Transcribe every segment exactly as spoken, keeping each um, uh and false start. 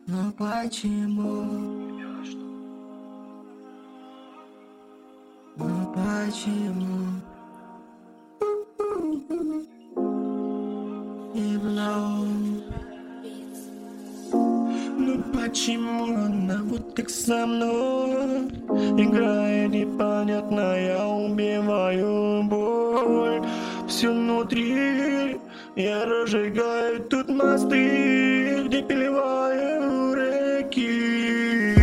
Но почему? Ну почему? И вновь. Ну почему она вот так со мной играет непонятно, я убиваю боль. Все внутри, я разжигаю тут мосты, где переливаю реки.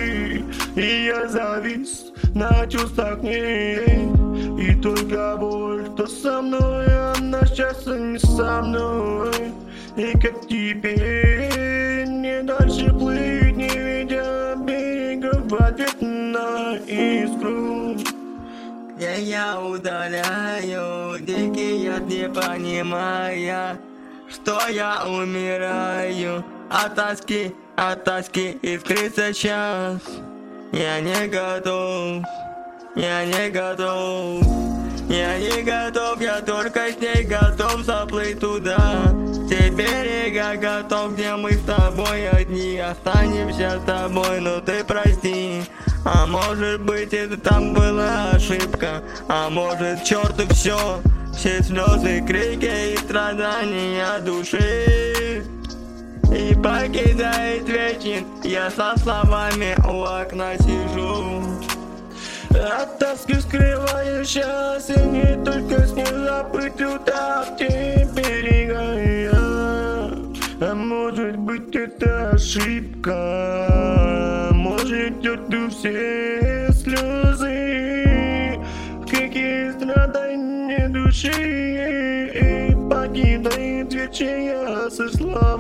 И я завис на чувствах к ней, и только боль, кто со мной, она сейчас не со мной. И как теперь не дальше плыть, не видя берега, в ответ на искру. Я, я удаляю дикий яд, не понимая, что я умираю от тоски, от тоски искрится час. Я не готов, я не готов, я не готов, я только с ней готов заплыть туда. Те берега готов, где мы с тобой одни, останемся с тобой, но ты прости. А может быть это там была ошибка, а может черту все, все слезы, крики и страдания души. И покидает вечер, я со словами у окна сижу. От тоски скрываю счастье, не только с ней забыть туда, в те берега я. А может быть это ошибка, может это все слезы, какие страдания души. И покидает вечер я со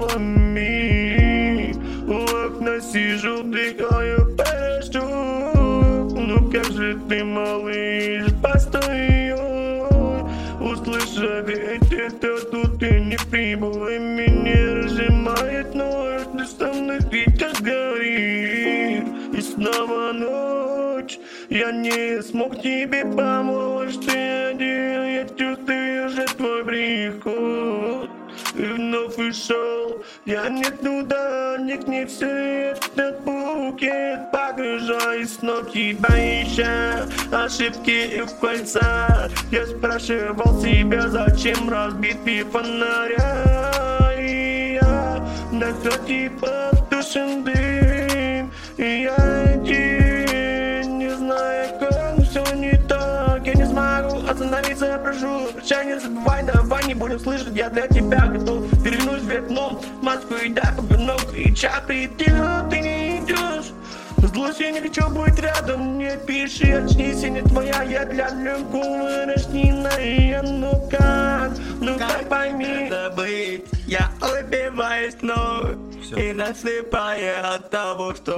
словами, у окна сижу, вдыхаю песню. Ну как же ты, малыш, постой, услышав это, тут ты не прибыл, и меня разжимает ночь, ты со мной сейчас горишь. И снова ночь, я не смог тебе помочь, ты один, я чувствую же твой приход. И вновь ушел, я не туда, не к ней, все этот букет погружаюсь, снова тебя ища ошибки в кольца. Я спрашивал себя, зачем разбитый фонаря, и я на типа тушен дым. И я один, не знаю, как все не так, я не смогу остановиться, я прошу прощай, не забывай, давай не будем слышать, я для тебя готов перевернуть векном маску и дай повернув, и чапри, ты не идешь. Злость, я не хочу быть рядом, не пиши, очнись, я не твоя, я для любого рожденная. Ну как, ну как пойми, забыть, я убиваюсь вновь и насыпаю от того, что